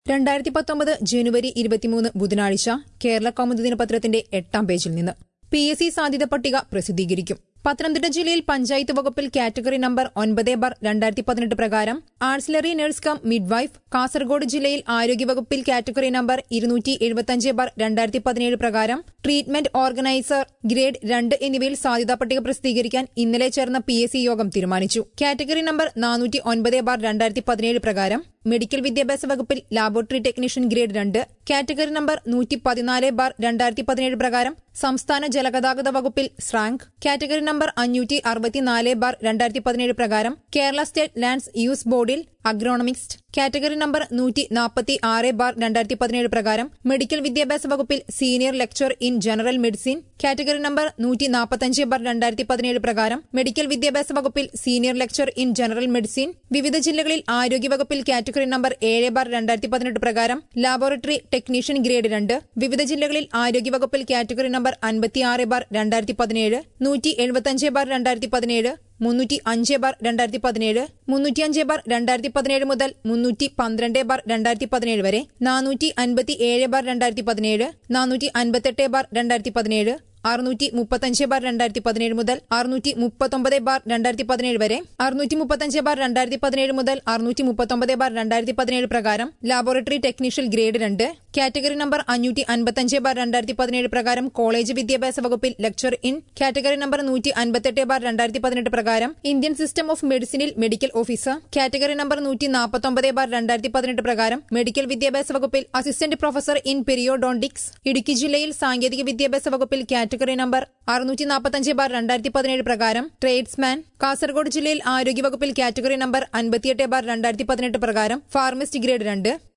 2019 ജനുവരി 23 ബുധനാഴ്ച കേരള കൗമുദി ദിനപത്രത്തിന്റെ 8-ാം പേജിൽ നിന്ന് PSC സാധ്യത പട്ടിക പ്രസിദ്ധീകരിക്കും. പത്തനംതിട്ട ജില്ലയിൽ പഞ്ചായത്ത് വകുപ്പിൽ കാറ്റഗറി നമ്പർ 9/2018 പ്രകാരം ancillary nurse cum midwife, Kasaragod ജില്ലയിൽ ആരോഗ്യവകുപ്പിൽ കാറ്റഗറി നമ്പർ 275/2017 പ്രകാരം ട്രീറ്റ്മെന്റ് ഓർഗനൈസർ ഗ്രേഡ് 2 എന്നിവയിൽ സാധ്യതാ പട്ടിക പ്രസിദ്ധീകരിക്കാൻ ഇന്നലെ ചേർന്ന PSC യോഗം തീരുമാനിച്ചു. കാറ്റഗറി നമ്പർ 409/2017 പ്രകാരം മെഡിക്കൽ വിദ്യാഭ്യാസ വകുപ്പിൽ laboratory technician grade 2, category number 114/2017 പ്രകാരം സംസ്ഥാന ജലഗതാഗത വകുപ്പിൽ സ്രാങ്ക്, കാറ്റഗറി നമ്പർ 564/2017 പ്രകാരം കേരള സ്റ്റേറ്റ് ലാൻഡ്സ് യൂസ് ബോർഡിൽ അഗ്രോണമിസ്റ്റ്, കാറ്റഗറി നമ്പർ 146/2017 പ്രകാരം മെഡിക്കൽ വിദ്യാഭ്യാസ വകുപ്പിൽ senior lecture in general medicine, category number 145/2017 പ്രകാരം മെഡിക്കൽ വിദ്യാഭ്യാസ വകുപ്പിൽ senior lecture in general medicine. വിവിധ ജില്ലകളിൽ ആരോഗ്യവകുപ്പിൽ കാറ്റഗറി നമ്പർ 7/2018 പ്രകാരം ലാബോറട്ടറി ടെക്നീഷ്യൻ ഗ്രേഡ് 2. വിവിധ ജില്ലകളിൽ ആരോഗ്യവകുപ്പിൽ കാറ്റഗറി നമ്പർ 56/2017, 175/2017, 305/2017, 305/2017 മുതൽ 312/2017 വരെ, 457/2017, 458/2017, 635/2017 മുതൽ 639/2017 വരെ, 635/2017 മുതൽ 639/2017 പ്രകാരം laboratory technician grade 2, category number 555/2017 പ്രകാരം കോളേജ് വിദ്യാഭ്യാസ വകുപ്പിൽ ലെക്ചർ ഇൻ, കാറ്റഗറി നമ്പർ 158/2018 പ്രകാരം ഇന്ത്യൻ സിസ്റ്റം ഓഫ് മെഡിസിനിൽ മെഡിക്കൽ ഓഫീസർ, കാറ്റഗറി നമ്പർ 149/2018 പ്രകാരം മെഡിക്കൽ വിദ്യാഭ്യാസ വകുപ്പിൽ assistant professor in periodontics. Idukki ജില്ലയിൽ സാങ്കേതിക വിദ്യാഭ്യാസ വകുപ്പിൽ കാറ്റഗറി നമ്പർ 645/2017 പ്രകാരം ട്രേഡ്സ്മാൻ, കാസർഗോഡ് ജില്ലയിൽ ആരോഗ്യവകുപ്പിൽ കാറ്റഗറി നമ്പർ 58/2018 പ്രകാരം ഫാർമസിസ്റ്റ് ഗ്രേഡ് 2.